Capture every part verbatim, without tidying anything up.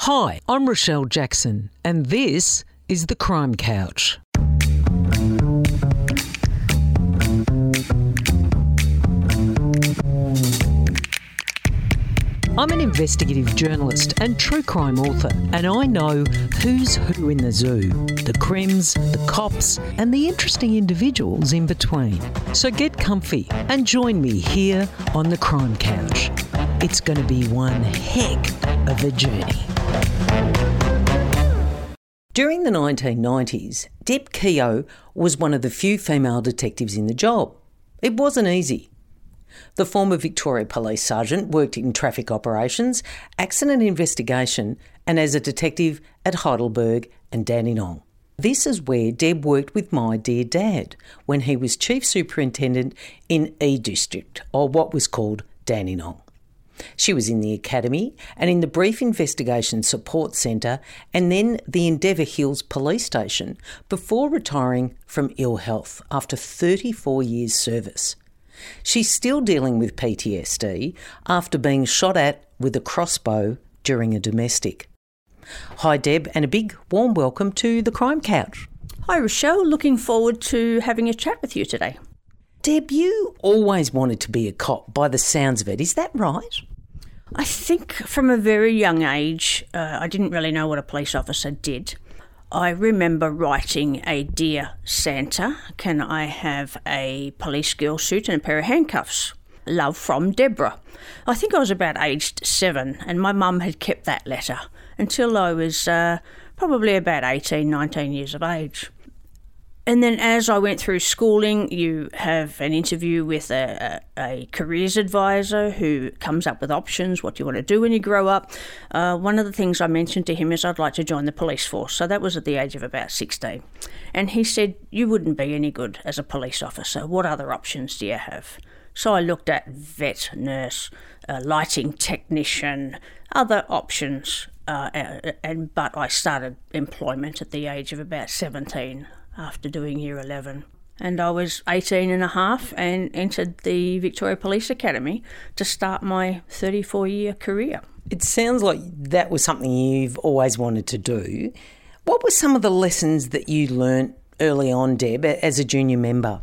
Hi, I'm Rochelle Jackson, and this is The Crime Couch. I'm an investigative journalist and true crime author, and I know who's who in the zoo, the crims, the cops, and the interesting individuals in between. So get comfy and join me here on The Crime Couch. It's going to be one heck of a journey. During the nineteen nineties, Deb Keogh was one of the few female detectives in the job. It wasn't easy. The former Victoria Police Sergeant worked in traffic operations, accident investigation, and as a detective at Heidelberg and Dandenong. This is where Deb worked with my dear dad when he was Chief Superintendent in E District, or what was called Dandenong. She was in the Academy and in the Brief Investigation Support Centre and then the Endeavour Hills Police Station before retiring from ill health after thirty-four years' service. She's still dealing with P T S D after being shot at with a crossbow during a domestic. Hi Deb, and a big warm welcome to The Crime Couch. Hi Rochelle, looking forward to having a chat with you today. Deb, you always wanted to be a cop by the sounds of it, is that right? I think from a very young age, uh, I didn't really know what a police officer did. I remember writing a Dear Santa, can I have a police girl suit and a pair of handcuffs? Love from Deborah. I think I was about aged seven and my mum had kept that letter until I was uh, probably about eighteen, nineteen years of age. And then as I went through schooling, you have an interview with a, a, a careers advisor who comes up with options. What do you want to do when you grow up? Uh, one of the things I mentioned to him is I'd like to join the police force. So that was at the age of about sixteen. And he said, you wouldn't be any good as a police officer. What other options do you have? So I looked at vet, nurse, uh, lighting technician, other options. Uh, and but I started employment at the age of about seventeen. After doing year eleven. And I was eighteen and a half and entered the Victoria Police Academy to start my thirty-four year career. It sounds like that was something you've always wanted to do. What were some of the lessons that you learnt early on, Deb, as a junior member?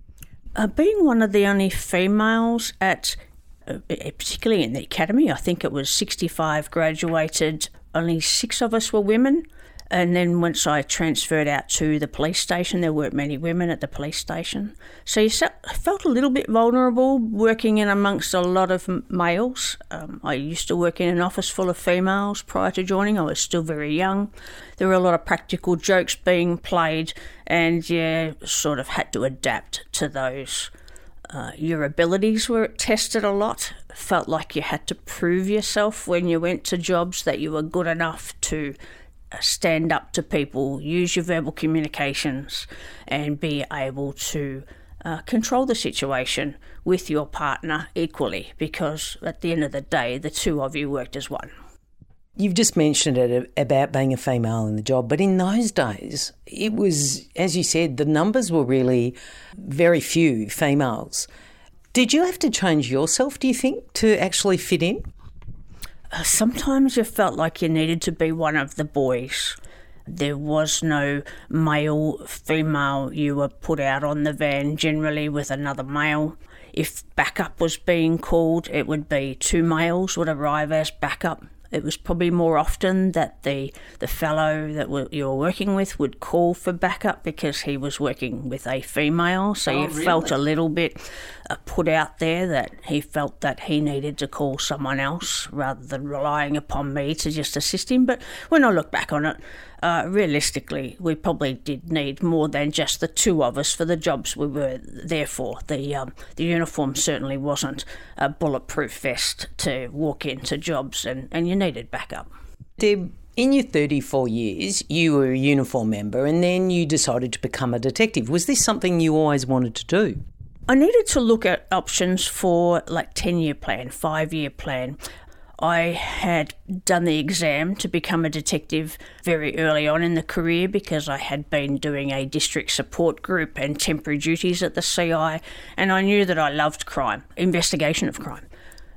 Uh, being one of the only females at, uh, particularly in the academy, I think it was sixty-five graduated, only six of us were women. And then once I transferred out to the police station, there weren't many women at the police station. So you felt a little bit vulnerable working in amongst a lot of males. Um, I used to work in an office full of females prior to joining. I was still very young. There were a lot of practical jokes being played and you sort of had to adapt to those. Uh, your abilities were tested a lot. Felt like you had to prove yourself when you went to jobs that you were good enough to stand up to people, use your verbal communications and be able to uh, control the situation with your partner equally, because at the end of the day, the two of you worked as one. You've just mentioned it about being a female in the job, but in those days, it was, as you said, the numbers were really very few females. Did you have to change yourself, do you think, to actually fit in? Sometimes you felt like you needed to be one of the boys. There was no male, female. You were put out on the van generally with another male. If backup was being called, it would be two males would arrive as backup. It was probably more often that the, the fellow that you were working with would call for backup because he was working with a female. So oh, you really? felt a little bit uh, put out there that he felt that he needed to call someone else rather than relying upon me to just assist him. But when I look back on it, uh, realistically, we probably did need more than just the two of us for the jobs we were there for. The, um, the uniform certainly wasn't a bulletproof vest to walk into jobs, and, and you needed backup. Deb, in your thirty-four years, you were a uniform member and then you decided to become a detective. Was this something you always wanted to do? I needed to look at options for like ten-year plan, five-year plan. I had done the exam to become a detective very early on in the career because I had been doing a district support group and temporary duties at the C I, and I knew that I loved crime, investigation of crime.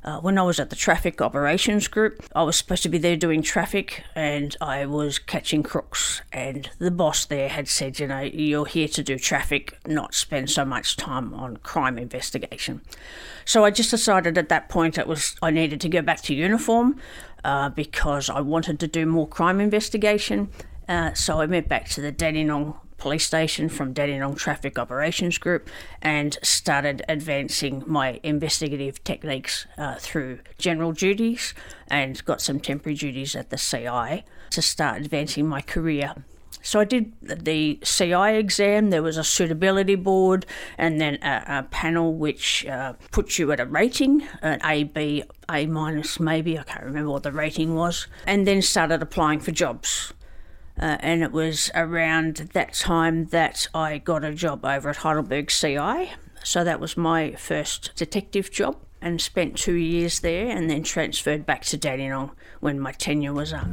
Uh, when I was at the Traffic Operations Group, I was supposed to be there doing traffic and I was catching crooks. And the boss there had said, you know, you're here to do traffic, not spend so much time on crime investigation. So I just decided at that point it was I needed to go back to uniform uh, because I wanted to do more crime investigation. Uh, so I went back to the Dandenong Police Station from Dandenong Traffic Operations Group and started advancing my investigative techniques uh, through general duties and got some temporary duties at the C I to start advancing my career. So I did the C I exam, there was a suitability board and then a, a panel which uh, puts you at a rating, an A, B, A minus maybe, I can't remember what the rating was, and then started applying for jobs. Uh, and it was around that time that I got a job over at Heidelberg C I. So that was my first detective job and spent two years there and then transferred back to Dandenong when my tenure was up.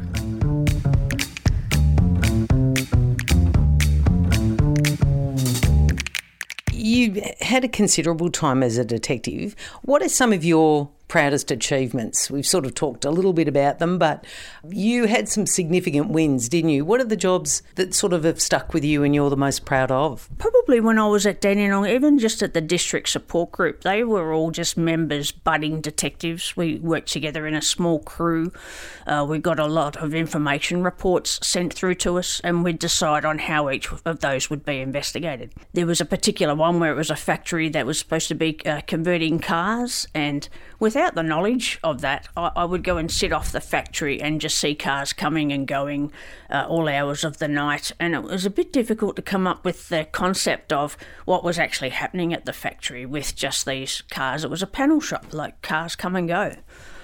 You had a considerable time as a detective. What are some of your proudest achievements? We've sort of talked a little bit about them, but you had some significant wins, didn't you? What are the jobs that sort of have stuck with you and you're the most proud of? Probably when I was at Dandenong, even just at the district support group, they were all just members, budding detectives. We worked together in a small crew. Uh, we got a lot of information reports sent through to us and we'd decide on how each of those would be investigated. There was a particular one where it was a factory that was supposed to be uh, converting cars, and without the knowledge of that, I, I would go and sit off the factory and just see cars coming and going uh, all hours of the night. And it was a bit difficult to come up with the concept of what was actually happening at the factory with just these cars. It was a panel shop, like cars come and go.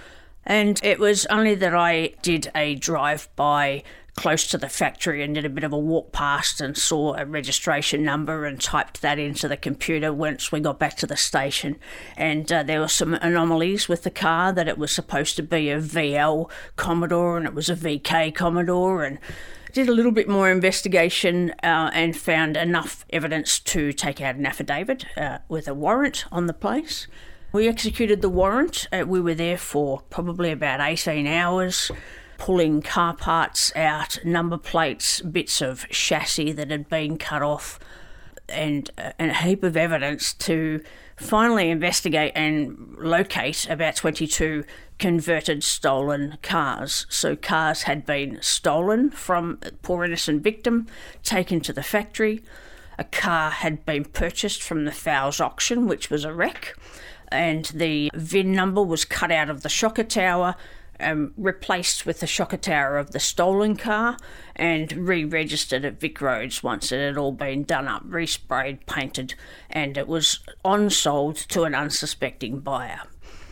And it was only that I did a drive-by close to the factory and did a bit of a walk past and saw a registration number and typed that into the computer once we got back to the station. And uh, there were some anomalies with the car, that it was supposed to be a V L Commodore and it was a V K Commodore, and did a little bit more investigation uh, and found enough evidence to take out an affidavit uh, with a warrant on the place. We executed the warrant. Uh, we were there for probably about eighteen hours, pulling car parts out, number plates, bits of chassis that had been cut off, and, uh, and a heap of evidence to finally investigate and locate about twenty-two converted stolen cars. So cars had been stolen from a poor innocent victim, taken to the factory. A car had been purchased from the Fowles auction, which was a wreck, and the V I N number was cut out of the shocker tower, Um, replaced with the shocker tower of the stolen car, and re-registered at Vic Roads once it had all been done up, resprayed, painted, and it was on-sold to an unsuspecting buyer.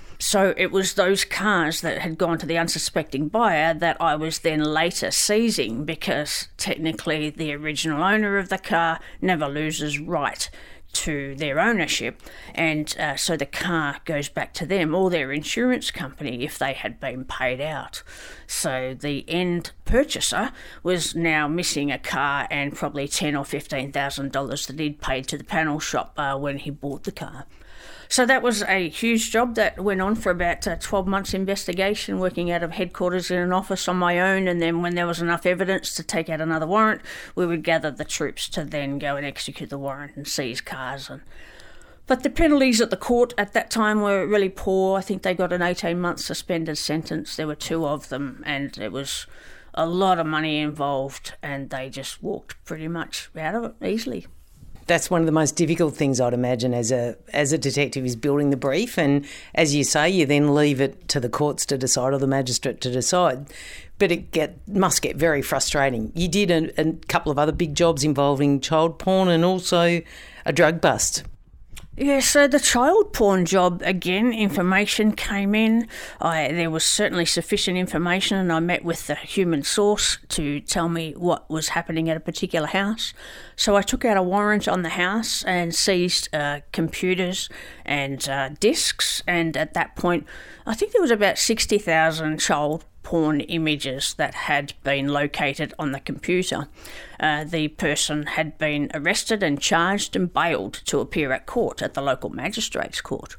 So it was those cars that had gone to the unsuspecting buyer that I was then later seizing, because technically the original owner of the car never loses right to their ownership, and uh, so the car goes back to them or their insurance company if they had been paid out. So the end purchaser was now missing a car and probably ten or fifteen thousand dollars that he'd paid to the panel shop uh, when he bought the car. So that was a huge job that went on for about uh, twelve months investigation, working out of headquarters in an office on my own, and then when there was enough evidence to take out another warrant, we would gather the troops to then go and execute the warrant and seize cars. And But the penalties at the court at that time were really poor. I think they got an eighteen-month suspended sentence. There were two of them, and it was a lot of money involved, and they just walked pretty much out of it easily. That's one of the most difficult things, I'd imagine, as a as a detective, is building the brief. And as you say, you then leave it to the courts to decide, or the magistrate to decide. But it get must get very frustrating. You did a, a couple of other big jobs involving child porn and also a drug bust. Yeah, so the child porn job, again, information came in. I, there was certainly sufficient information, and I met with the human source to tell me what was happening at a particular house. So I took out a warrant on the house and seized uh, computers and uh, discs, and at that point, I think there was about sixty thousand child porn images that had been located on the computer. Uh, the person had been arrested and charged and bailed to appear at court at the local magistrates' court.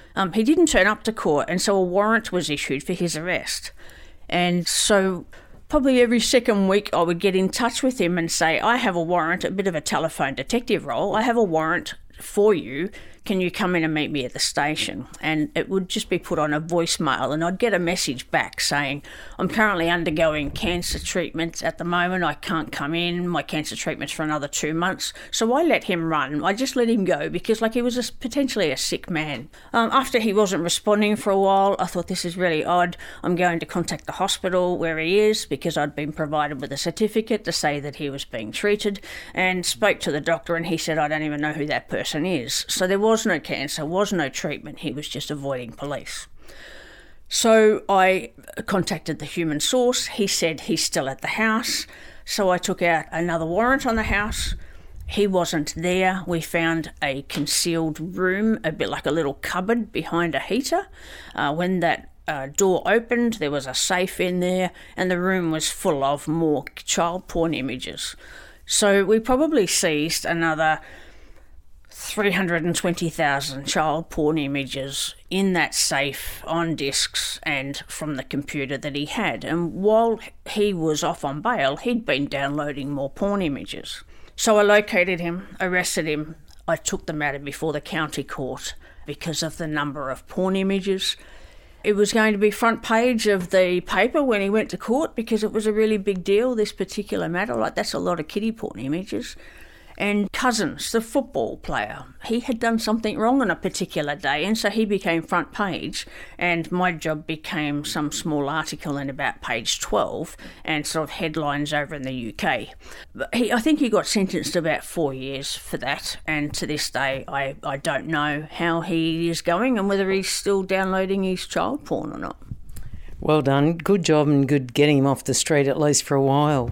Um, he didn't turn up to court, and so a warrant was issued for his arrest. And so probably every second week I would get in touch with him and say, I have a warrant, a bit of a telephone detective role. I have a warrant for you. Can you come in and meet me at the station? And it would just be put on a voicemail, and I'd get a message back saying, I'm currently undergoing cancer treatment at the moment. I can't come in. My cancer treatment's for another two months. So I let him run. I just let him go because, like, he was a, potentially a sick man. Um, after he wasn't responding for a while, I thought, this is really odd. I'm going to contact the hospital where he is because I'd been provided with a certificate to say that he was being treated, and spoke to the doctor, and he said, I don't even know who that person is. So there was no cancer, was no treatment. He was just avoiding police. So I contacted the human source. He said he's still at the house. So I took out another warrant on the house. He wasn't there. We found a concealed room, a bit like a little cupboard behind a heater. Uh, when that uh, door opened, there was a safe in there, and the room was full of more child porn images. So we probably seized another three hundred twenty thousand child porn images in that safe, on discs, and from the computer that he had. And while he was off on bail, he'd been downloading more porn images. So I located him, arrested him. I took the matter before the county court because of the number of porn images. It was going to be front page of the paper when he went to court because it was a really big deal, this particular matter. Like, that's a lot of kiddie porn images. And Cousins, the football player, he had done something wrong on a particular day, and so he became front page, and my job became some small article in about page twelve and sort of headlines over in the U K. But he, I think he got sentenced to about four years for that, and to this day I, I don't know how he is going and whether he's still downloading his child porn or not. Well done. Good job, and good getting him off the street at least for a while.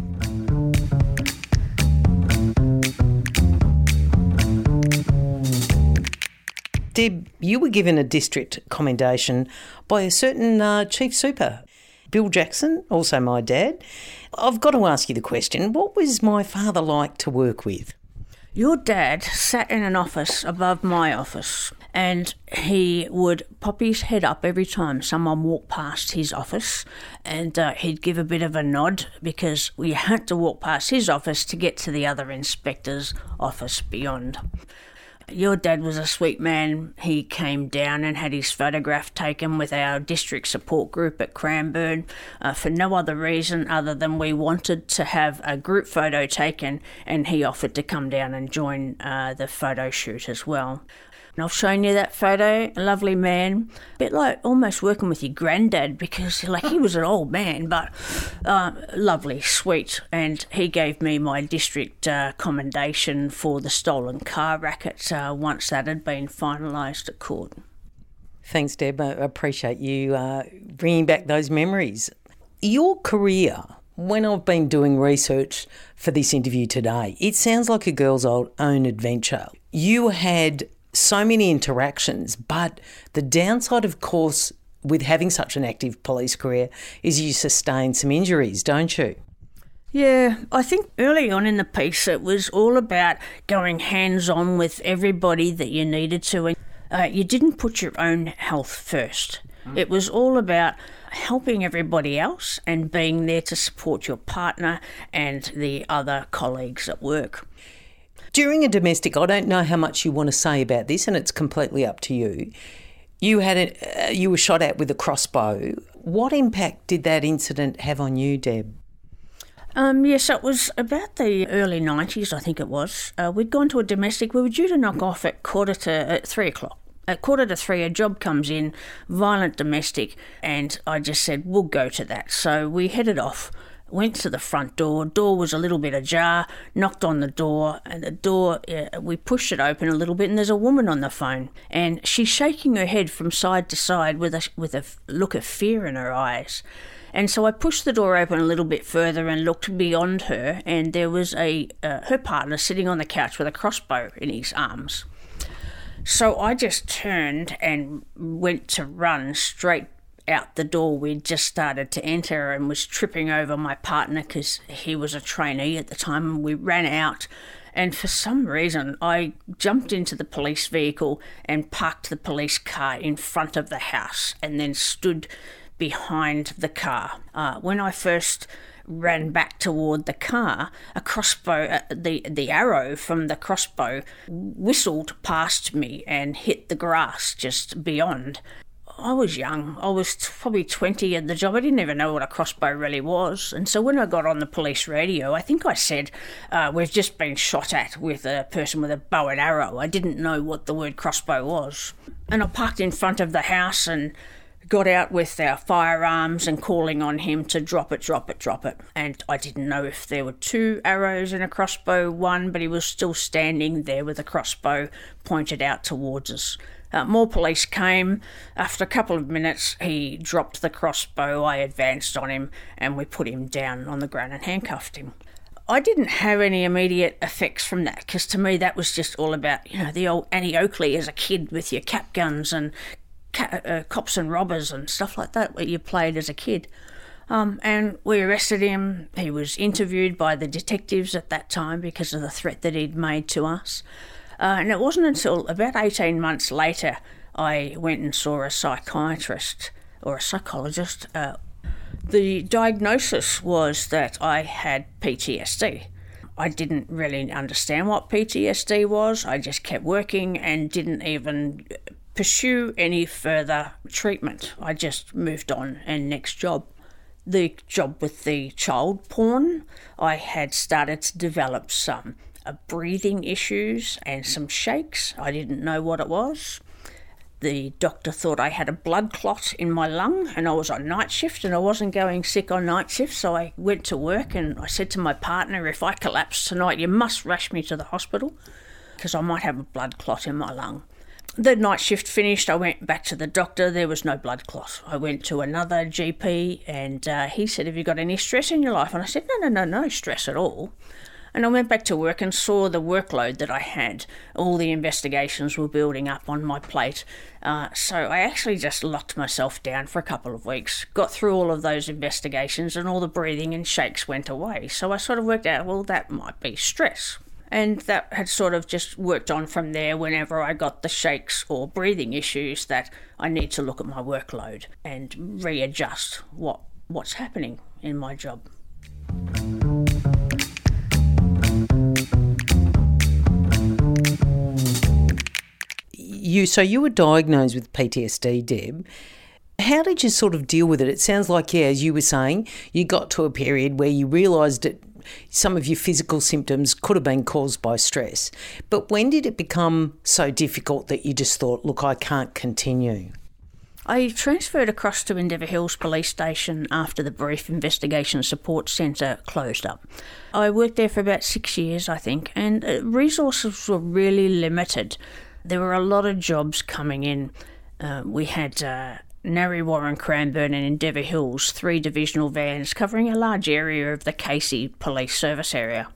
Deb, you were given a district commendation by a certain uh, Chief Super, Bill Jackson, also my dad. I've got to ask you the question, what was my father like to work with? Your dad sat in an office above my office, and he would pop his head up every time someone walked past his office, and uh, he'd give a bit of a nod because we had to walk past his office to get to the other inspector's office beyond. Your dad was a sweet man. He came down and had his photograph taken with our district support group at Cranbourne uh, for no other reason other than we wanted to have a group photo taken, and he offered to come down and join uh, the photo shoot as well. And I've shown you that photo, a lovely man, a bit like almost working with your granddad because like he was an old man, but uh, lovely, sweet. And he gave me my district uh, commendation for the stolen car racket uh, once that had been finalised at court. Thanks, Deb. I appreciate you uh, bringing back those memories. Your career, when I've been doing research for this interview today, it sounds like a girl's own adventure. You had so many interactions, but the downside, of course, with having such an active police career is you sustain some injuries, don't you? Yeah, I think early on in the piece it was all about going hands-on with everybody that you needed to. Uh, you didn't put your own health first. Mm. It was all about helping everybody else and being there to support your partner and the other colleagues at work. During a domestic, I don't know how much you want to say about this, and it's completely up to you. You had a, uh, you were shot at with a crossbow. What impact did that incident have on you, Deb? Um, yes, it was about the early nineties, I think it was. Uh, we'd gone to a domestic. We were due to knock off at quarter to at three o'clock. At quarter to three, a job comes in, violent domestic, and I just said, we'll go to that. So we headed off. Went to the front door. Door was a little bit ajar. Knocked on the door, and the door, uh, we pushed it open a little bit, and there's a woman on the phone, and she's shaking her head from side to side with a with a look of fear in her eyes. And so I pushed the door open a little bit further and looked beyond her, and there was a uh, her partner sitting on the couch with a crossbow in his arms. So I just turned and went to run straight out the door. We'd just started to enter and was tripping over my partner because he was a trainee at the time, and we ran out And for some reason, I jumped into the police vehicle and parked the police car in front of the house and then stood behind the car. Uh, when I first ran back toward the car, a crossbow, uh, the, the arrow from the crossbow whistled past me and hit the grass just beyond. I was young. I was probably twenty at the job. I didn't even know what a crossbow really was. And so when I got on the police radio, I think I said, uh, we've just been shot at with a person with a bow and arrow. I didn't know what the word crossbow was. And I parked in front of the house and got out with our firearms and calling on him to drop it, drop it, drop it. And I didn't know if there were two arrows in a crossbow, one, but he was still standing there with a crossbow pointed out towards us. Uh, more police came. After a couple of minutes, he dropped the crossbow. I advanced on him and we put him down on the ground and handcuffed him. I didn't have any immediate effects from that because to me that was just all about, you know, the old Annie Oakley as a kid with your cap guns and ca- uh, cops and robbers and stuff like that that you played as a kid. Um, and we arrested him. He was interviewed by the detectives at that time because of the threat that he'd made to us. Uh, and it wasn't until about eighteen months later I went and saw a psychiatrist or a psychologist. Uh, the diagnosis was that I had P T S D. I didn't really understand what P T S D was. I just kept working and didn't even pursue any further treatment. I just moved on and next job. The job with the child porn, I had started to develop some Uh, breathing issues and some shakes. I didn't know what it was. The doctor thought I had a blood clot in my lung and I was on night shift and I wasn't going sick on night shift, so I went to work and I said to my partner, if I collapse tonight, you must rush me to the hospital because I might have a blood clot in my lung. The night shift finished, I went back to the doctor, there was no blood clot. I went to another G P and uh, he said, have you got any stress in your life? And I said, no, no, no, no stress at all. And I went back to work and saw the workload that I had. All the investigations were building up on my plate. Uh, so I actually just locked myself down for a couple of weeks, got through all of those investigations and all the breathing and shakes went away. So I sort of worked out, well, that might be stress. And that had sort of just worked on from there whenever I got the shakes or breathing issues that I need to look at my workload and readjust what what's happening in my job. You, so you were diagnosed with P T S D, Deb. How did you sort of deal with it? It sounds like, yeah, as you were saying, you got to a period where you realised that some of your physical symptoms could have been caused by stress. But when did it become so difficult that you just thought, look, I can't continue? I transferred across to Endeavour Hills Police Station after the Brief Investigation Support Centre closed up. I worked there for about six years, I think, and resources were really limited. There were a lot of jobs coming in. Uh, we had uh, Narre Warren, Cranbourne and Endeavour Hills, three divisional vans covering a large area of the Casey Police Service area.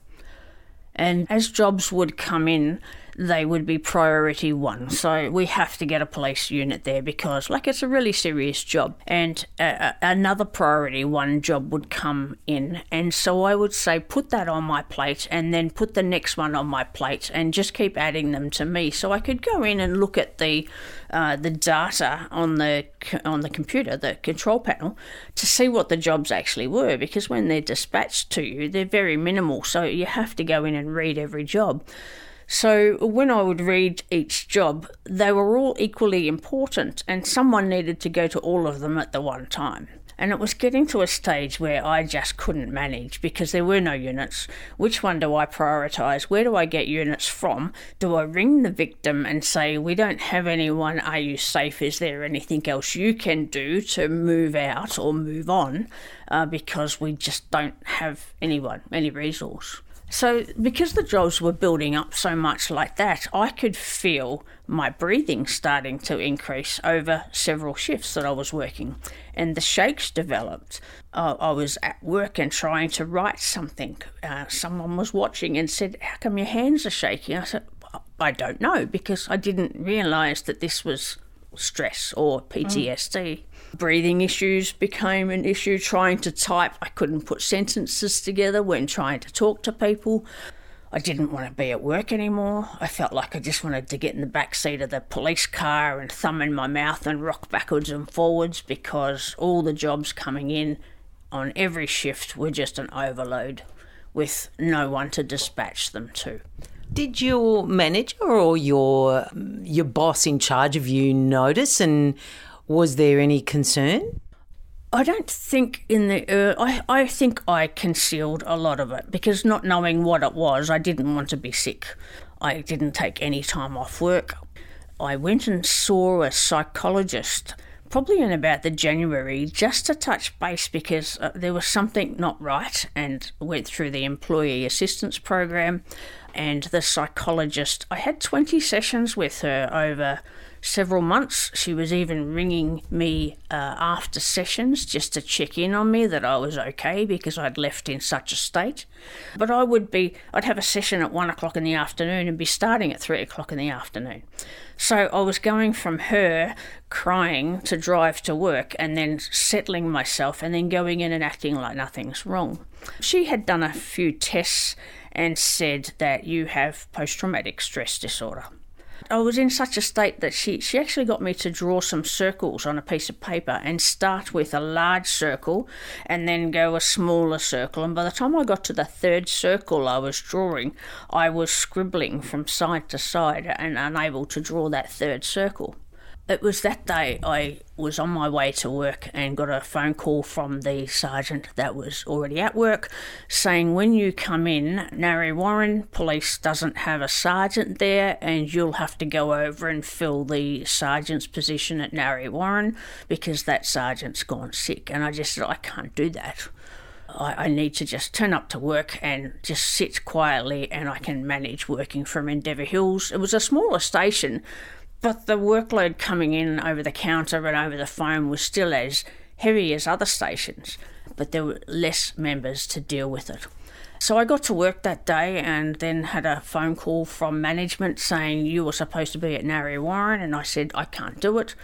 And as jobs would come in, they would be priority one. So we have to get a police unit there because, like, it's a really serious job. And uh, another priority one job would come in. And so I would say, put that on my plate and then put the next one on my plate and just keep adding them to me. So I could go in and look at the uh, the data on the on the computer, the control panel, to see what the jobs actually were. Because when they're dispatched to you, they're very minimal. So you have to go in and read every job. So when I would read each job, they were all equally important and someone needed to go to all of them at the one time. And it was getting to a stage where I just couldn't manage because there were no units. Which one do I prioritise? Where do I get units from? Do I ring the victim and say, we don't have anyone, are you safe? Is there anything else you can do to move out or move on? Uh, because we just don't have anyone, any resource. So because the jobs were building up so much like that, I could feel my breathing starting to increase over several shifts that I was working. And the shakes developed. Uh, I was at work and trying to write something. Uh, someone was watching and said, how come your hands are shaking? I said, I don't know, because I didn't realise that this was stress or P T S D. Mm. Breathing issues became an issue. Trying to type, I couldn't put sentences together when trying to talk to people. I didn't want to be at work anymore. I felt like I just wanted to get in the back seat of the police car and thumb in my mouth and rock backwards and forwards, because all the jobs coming in on every shift were just an overload with no one to dispatch them to. Did your manager or your your boss in charge of you notice, and was there any concern? I don't think in the... Uh, I, I think I concealed a lot of it, because not knowing what it was, I didn't want to be sick. I didn't take any time off work. I went and saw a psychologist probably in about the January, just to touch base, because uh, there was something not right, and went through the employee assistance program. And the psychologist, I had twenty sessions with her over several months. She was even ringing me uh, after sessions just to check in on me that I was okay, because I'd left in such a state. But I would be, I'd have a session at one o'clock in the afternoon and be starting at three o'clock in the afternoon. So I was going from her crying to drive to work, and then settling myself, and then going in and acting like nothing's wrong. She had done a few tests and said that you have post-traumatic stress disorder. I was in such a state that she, she actually got me to draw some circles on a piece of paper and start with a large circle and then go a smaller circle. And by the time I got to the third circle I was drawing, I was scribbling from side to side and unable to draw that third circle. It was that day I was on my way to work and got a phone call from the sergeant that was already at work saying, when you come in, Narre Warren Police doesn't have a sergeant there, and you'll have to go over and fill the sergeant's position at Narre Warren because that sergeant's gone sick. And I just said, I can't do that. I, I need to just turn up to work and just sit quietly, and I can manage working from Endeavour Hills. It was a smaller station, but the workload coming in over the counter and over the phone was still as heavy as other stations, but there were less members to deal with it. So I got to work that day and then had a phone call from management saying, you were supposed to be at Narre Warren, and I said, I can't do it.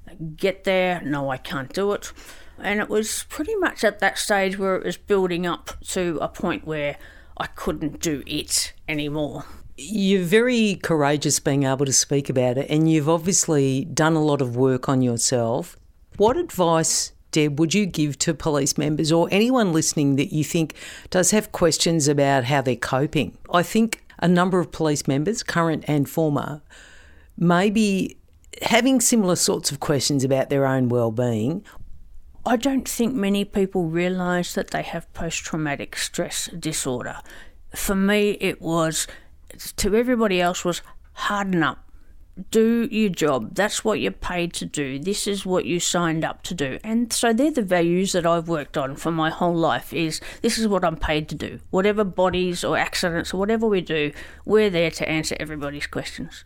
Get there, no, I can't do it. And it was pretty much at that stage where it was building up to a point where I couldn't do it anymore. You're very courageous being able to speak about it, and you've obviously done a lot of work on yourself. What advice, Deb, would you give to police members or anyone listening that you think does have questions about how they're coping? I think a number of police members, current and former, may be having similar sorts of questions about their own well-being. I don't think many people realise that they have post-traumatic stress disorder. For me, it was... to everybody else was harden up, do your job, that's what you're paid to do, this is what you signed up to do. And so they're the values that I've worked on for my whole life, is this is what I'm paid to do. Whatever bodies or accidents or whatever we do, we're there to answer everybody's questions.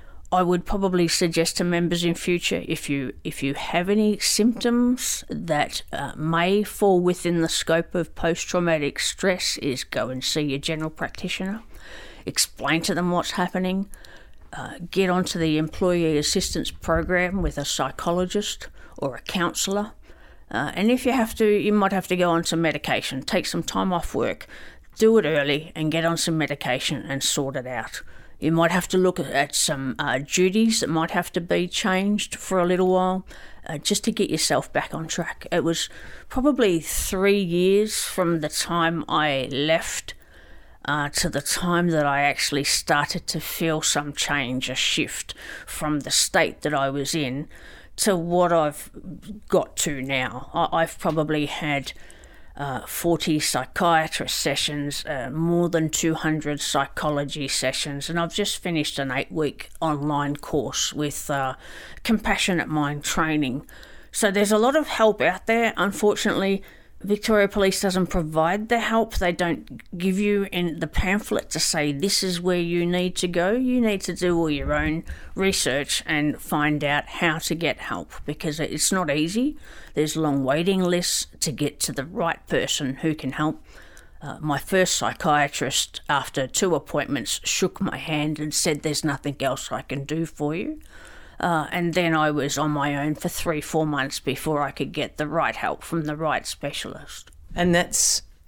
I would probably suggest to members in future, if you if you have any symptoms that uh, may fall within the scope of post-traumatic stress, is go and see your general practitioner. Explain to them what's happening, uh, get onto the employee assistance program with a psychologist or a counsellor. Uh, and if you have to, you might have to go on some medication, take some time off work, do it early and get on some medication and sort it out. You might have to look at some uh, duties that might have to be changed for a little while, uh, just to get yourself back on track. It was probably three years from the time I left Uh, to the time that I actually started to feel some change, a shift from the state that I was in to what I've got to now. I- I've probably had uh, forty psychiatrist sessions, uh, more than two hundred psychology sessions, and I've just finished an eight-week online course with uh, Compassionate Mind training. So there's a lot of help out there. Unfortunately, Victoria Police doesn't provide the help. They don't give you in the pamphlet to say this is where you need to go. You need to do all your own research and find out how to get help, because it's not easy. There's long waiting lists to get to the right person who can help. Uh, my first psychiatrist, after two appointments, shook my hand and said, there's nothing else I can do for you. Uh, and then I was on my own for three, four months before I could get the right help from the right specialist. And that's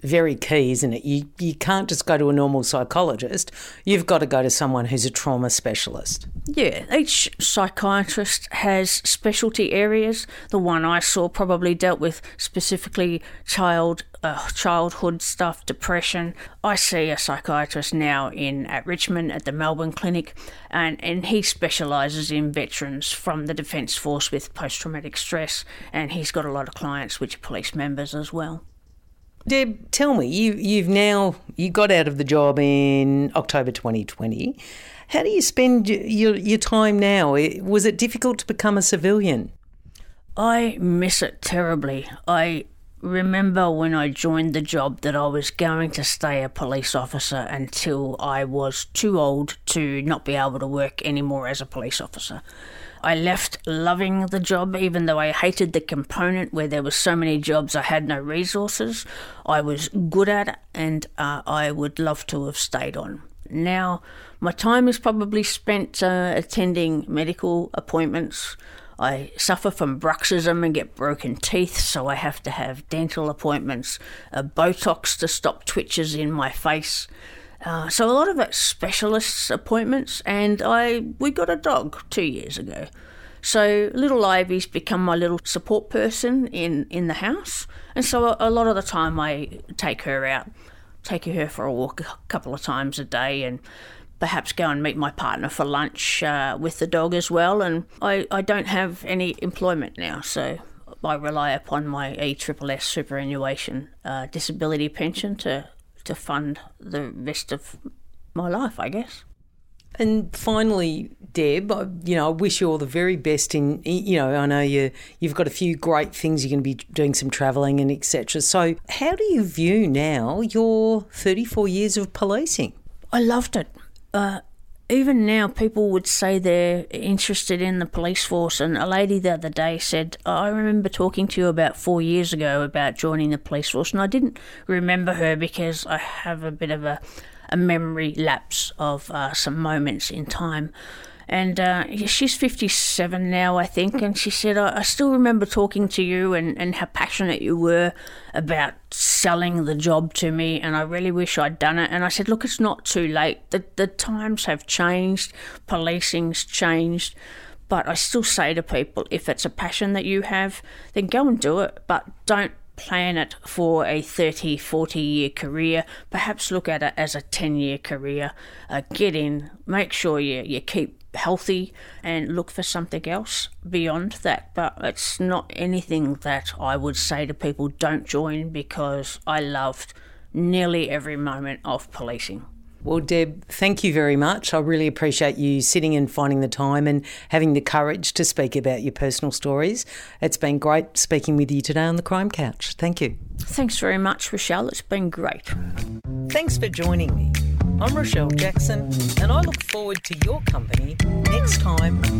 very key, isn't it? You you can't just go to a normal psychologist. You've got to go to someone who's a trauma specialist. Yeah, each psychiatrist has specialty areas. The one I saw probably dealt with specifically child uh, childhood stuff, depression. I see a psychiatrist now in at Richmond at the Melbourne Clinic, and, and he specialises in veterans from the Defence Force with post-traumatic stress, and he's got a lot of clients which are police members as well. Deb, tell me, you, you've now, you got out of the job in October twenty twenty. How do you spend your, your time now? Was it difficult to become a civilian? I miss it terribly. I remember when I joined the job that I was going to stay a police officer until I was too old to not be able to work anymore as a police officer. I left loving the job, even though I hated the component where there were so many jobs I had no resources. I was good at it, and uh, I would love to have stayed on. Now, my time is probably spent uh, attending medical appointments. I suffer from bruxism and get broken teeth, so I have to have dental appointments, uh, Botox to stop twitches in my face. Uh, so a lot of it's specialists appointments, and I we got a dog two years ago. So little Ivy's become my little support person in, in the house, and so a, a lot of the time I take her out, take her for a walk a couple of times a day, and perhaps go and meet my partner for lunch uh, with the dog as well. And I, I don't have any employment now, so I rely upon my E S S S superannuation uh, disability pension to to fund the rest of my life, I guess. And finally, Deb, you know, I wish you all the very best in, you know, I know you, you've got a few great things, you're going to be doing some travelling and et cetera. So how do you view now your thirty-four years of policing? I loved it. Uh, even now, people would say they're interested in the police force. And a lady the other day said, I remember talking to you about four years ago about joining the police force. And I didn't remember her because I have a bit of a, a memory lapse of uh, some moments in time. And uh, she's fifty-seven now, I think, and she said, I, I still remember talking to you and, and how passionate you were about selling the job to me, and I really wish I'd done it. And I said, look, it's not too late. The, the times have changed, policing's changed, but I still say to people, if it's a passion that you have, then go and do it, but don't plan it for a thirty, forty-year career. Perhaps look at it as a ten-year career. Uh, get in, make sure you, you keep healthy and look for something else beyond that. But it's not anything that I would say to people, don't join, because I loved nearly every moment of policing. Well, Deb, thank you very much. I really appreciate you sitting and finding the time and having the courage to speak about your personal stories. It's been great speaking with you today on the Crime Couch. Thank you. Thanks very much, Rochelle. It's been great. Thanks for joining me. I'm Rochelle Jackson, and I look forward to your company next time